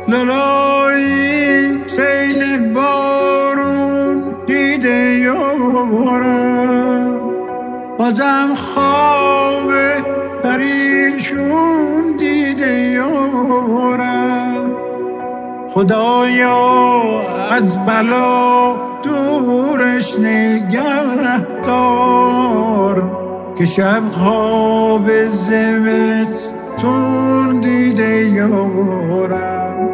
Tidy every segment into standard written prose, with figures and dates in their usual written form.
لالایی سیل بارون دیده یارم، بازم خواب پریشون دیده یارم. خدایا از بلا دورش نگه دار، که شب خواب زمستون دیده یارم.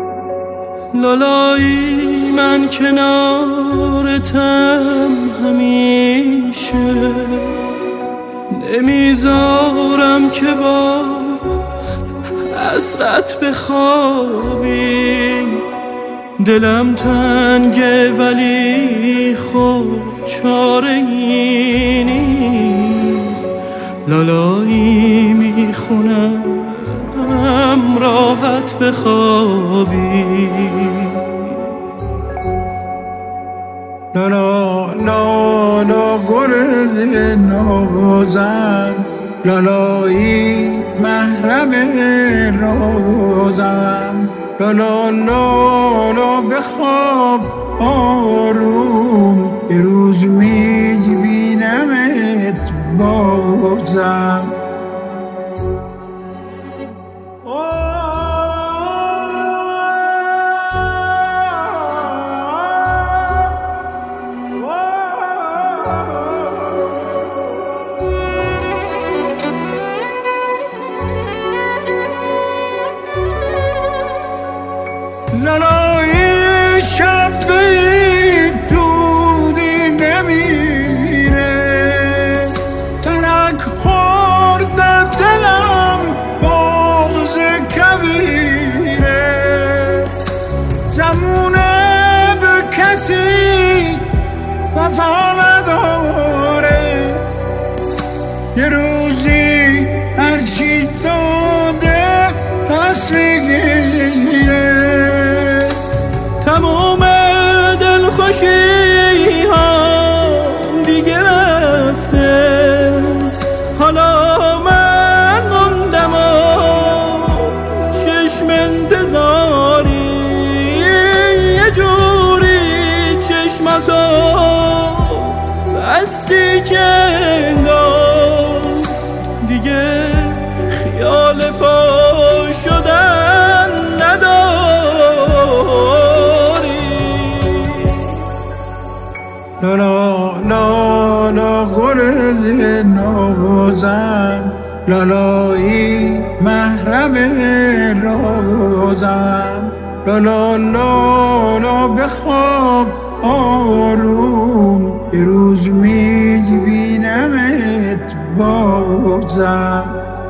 لالایی من کنارتم همیشه، نمیذارم که با حسرت بخوابی. دلم تنگه ولی خب چاره ای نیست، لالایی میخونم راحت بخوابی. لالا لالا گل نازم، لالایی محرم رازم. لالا لالا بخواب آروم، یه روز میبینمت بازم. لالایی شب دودی نمیره، ترک خورده دلم بغض کویره. زمونه به کسی وفا نداره، یه روزی هرچی داده پس میگیره. تمام دلخوشی ها دیگه رفته، حالا من موندم و چشم انتظاری. یه جوری چشماتو بستی که انگار دیگه خیال پا شدن نداری. لالا لالا گل نازم، لالایی محرم رازم. لالا لالا بخواب آروم، یه روز میبینمت بازم.